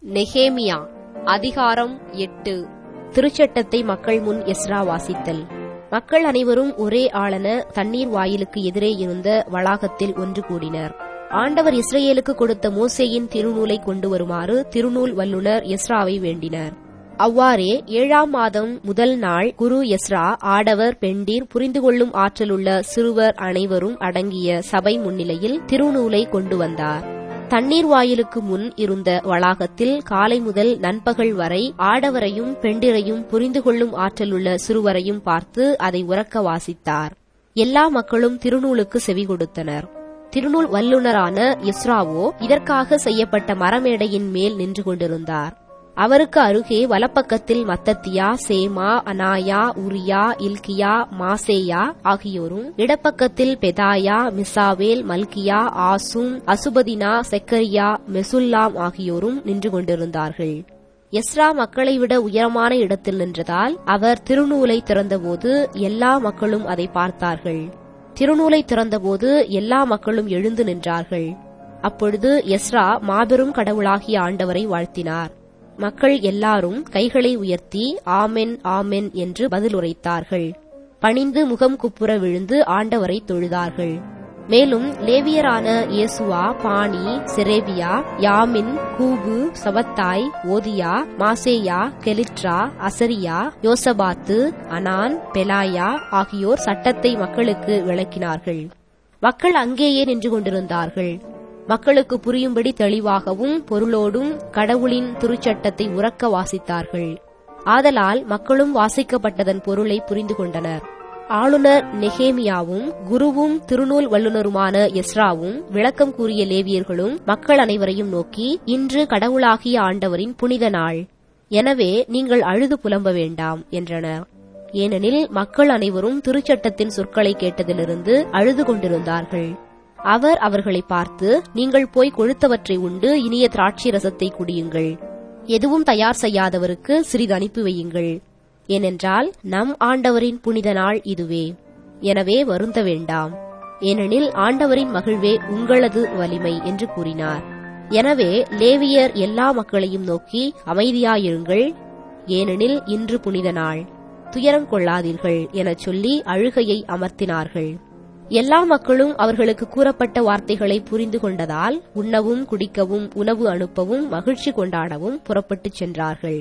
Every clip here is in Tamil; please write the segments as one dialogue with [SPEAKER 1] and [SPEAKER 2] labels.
[SPEAKER 1] நெகேமியா அதிகாரம் 8. திருச்சட்டத்தை மக்கள் முன் எஸ்ரா வாசித்தல். மக்கள் அனைவரும் ஒரே ஆளன தண்ணீர் வாயிலுக்கு எதிரே இருந்த வளாகத்தில் ஒன்று கூடினர். ஆண்டவர் இஸ்ரவேலுக்கு கொடுத்த மோசேயின் திருநூலை கொண்டு வருமாறு திருநூல் வல்லுனர் எஸ்ராவை வேண்டினர். அவ்வாறே 7ஆம் மாதம் முதல் நாள் குரு எஸ்ரா ஆடவர் பெண்டீர் புரிந்து கொள்ளும் ஆற்றலுள்ள சிறுவர் அனைவரும் அடங்கிய சபை முன்னிலையில் திருநூலை கொண்டு வந்தார். தண்ணீர் வாயிலுக்கு முன் இருந்த வளாகத்தில் காலை முதல் நண்பகல் வரை ஆடவரையும் பெண்டிரையும் புரிந்து கொள்ளும் ஆற்றலுள்ள சிறுவரையும் பார்த்து அதை உரக்க வாசித்தார். எல்லா மக்களும் திருநூலுக்கு செவி கொடுத்தனர். திருநூல் வல்லுனரான எஸ்ராவோ இதற்காக செய்யப்பட்ட மரமேடையின் மேல் நின்று கொண்டிருந்தார். அவருக்கு அருகே வலப்பக்கத்தில் மத்தத்தியா, சேமா, அனாயா, உரியா, இல்கியா, மாசேயா ஆகியோரும், இடப்பக்கத்தில் பெதாயா, மிசாவேல், மல்கியா, ஆசும், அசுபதினா, செக்கரியா, மெசுல்லாம் ஆகியோரும் நின்று கொண்டிருந்தார்கள். எஸ்ரா மக்களை விட உயரமான இடத்தில் நின்றதால் அவர் திருநூலை திறந்தபோது எல்லா மக்களும் அதை பார்த்தார்கள். திருநூலை திறந்தபோது எல்லா மக்களும் எழுந்து நின்றார்கள். அப்பொழுது எஸ்ரா மாபெரும் கடவுளாகிய ஆண்டவரை வாழ்த்தினார். மக்கள் எல்லாரும் கைகளை உயர்த்தி ஆமென் ஆமென் என்று பதில் உரைத்தார்கள். பணிந்து முகம் குப்புற விழுந்து ஆண்டவரை தொழுதார்கள். மேலும் லேவியரான இயேசுவா, பானி, செரேபியா, யாமின், கூபு, சபத்தாய், ஓதியா, மாசேயா, கெலிட்ரா, அசரியா, யோசபாத்து, அனான், பெலாயா ஆகியோர் சட்டத்தை மக்களுக்கு விளக்கினார்கள். மக்கள் அங்கேயே நின்று கொண்டிருந்தார்கள். மக்களுக்கு புரியும்படி தெளிவாகவும் பொருளோடும் கடவுளின் திருச்சட்டத்தை உரக்க வாசித்தார்கள். ஆதலால் மக்களும் வாசிக்கப்பட்டதன் பொருளை புரிந்து கொண்டனர். ஆளுநர் நெகேமியாவும் குருவும் திருநூல் வல்லுனருமான எஸ்ராவும் விளக்கம் கூறிய லேவியர்களும் மக்கள் அனைவரையும் நோக்கி, இன்று கடவுளாகிய ஆண்டவரின் புனித நாள், எனவே நீங்கள் அழுது புலம்ப வேண்டாம் என்றனர். ஏனெனில் மக்கள் அனைவரும் திருச்சட்டத்தின் சொற்களை கேட்டதிலிருந்து அழுது கொண்டிருந்தார்கள். அவர் அவர்களை பார்த்து, நீங்கள் போய் கொழுத்தவற்றை உண்டு இனிய திராட்சை ரசத்தை குடியுங்கள். எதுவும் தயார் செய்யாதவருக்கு சிறிது அனுப்பி வையுங்கள். ஏனென்றால் நம் ஆண்டவரின் புனித நாள் இதுவே. எனவே வருந்த வேண்டாம். ஏனெனில் ஆண்டவரின் மகிழ்வே உங்களது வலிமை என்று கூறினார். எனவே லேவியர் எல்லா மக்களையும் நோக்கி, அமைதியாயிருங்கள், ஏனெனில் இன்று புனித நாள், துயரம் கொள்ளாதீர்கள் எனச் சொல்லி அழுகையை அமர்த்தினார்கள். எல்லா மக்களும் அவர்களுக்கு கூறப்பட்ட வார்த்தைகளை புரிந்து கொண்டதால் உண்ணவும் குடிக்கவும் உணவு அனுப்பவும் மகிழ்ச்சி கொண்டாடவும் புறப்பட்டுச் சென்றார்கள்.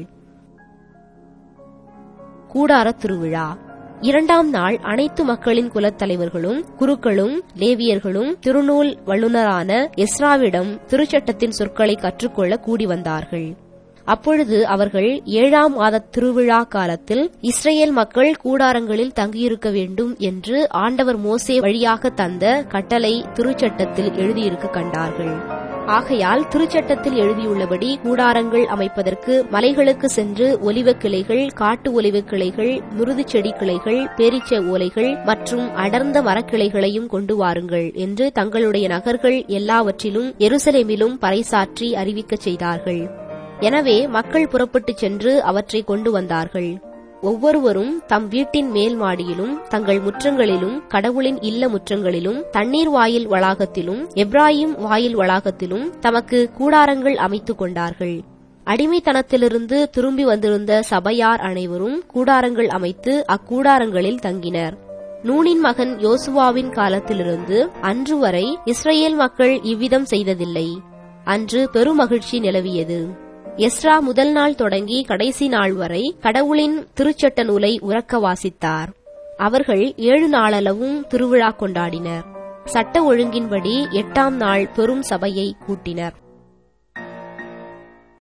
[SPEAKER 1] கூடார திருவிழா. 2ஆம் நாள் அனைத்து மக்களின் குலத்தலைவர்களும் குருக்களும் லேவியர்களும் திருநூல் வல்லுனரான எஸ்ராவிடம் திருச்சட்டத்தின் சொற்களை கற்றுக்கொள்ள கூடி வந்தார்கள். அப்பொழுது அவர்கள் 7ஆம் மாத திருவிழா காலத்தில் இஸ்ரேல் மக்கள் கூடாரங்களில் தங்கியிருக்க வேண்டும் என்று ஆண்டவர் மோசே வழியாக தந்த கட்டளை திருச்சட்டத்தில் எழுதியிருக்க கண்டார்கள். ஆகையால் திருச்சட்டத்தில் எழுதியுள்ளபடி கூடாரங்கள் அமைப்பதற்கு மலைகளுக்கு சென்று ஒலிவ கிளைகள், காட்டு ஒலிவ கிளைகள், மிருது செடி கிளைகள், பேரீச்ச ஓலைகள் மற்றும் அடர்ந்த மரக்கிளைகளையும் கொண்டு வாருங்கள் என்று தங்களுடைய நகர்கள் எல்லாவற்றிலும் எருசலேமிலும் பறைசாற்றி அறிவிக்கச் செய்தார்கள். எனவே மக்கள் புறப்பட்டுச் சென்று அவற்றை கொண்டு வந்தார்கள். ஒவ்வொருவரும் தம் வீட்டின் மேல் மாடியிலும் தங்கள் முற்றங்களிலும் கடவுளின் இல்ல முற்றங்களிலும் தண்ணீர் வாயில் வளாகத்திலும் எப்ராயிம் வாயில் வளாகத்திலும் தமக்கு கூடாரங்கள் அமைத்துக் கொண்டார்கள். அடிமைத்தனத்திலிருந்து திரும்பி வந்திருந்த சபையார் அனைவரும் கூடாரங்கள் அமைத்து அக்கூடாரங்களில் தங்கினர். நூனின் மகன் யோசுவாவின் காலத்திலிருந்து அன்று வரை இஸ்ரேல் மக்கள் இவ்விதம் செய்ததில்லை. அன்று பெருமகிழ்ச்சி நிலவியது. எஸ்ரா முதல் நாள் தொடங்கி கடைசி நாள் வரை கடவுளின் திருச்சட்ட நூலை உரக்க வாசித்தார். அவர்கள் 7 நாளளவும் திருவிழா கொண்டாடினர். சட்ட ஒழுங்கின்படி 8ஆம் நாள் பெரும் சபையை கூட்டினர்.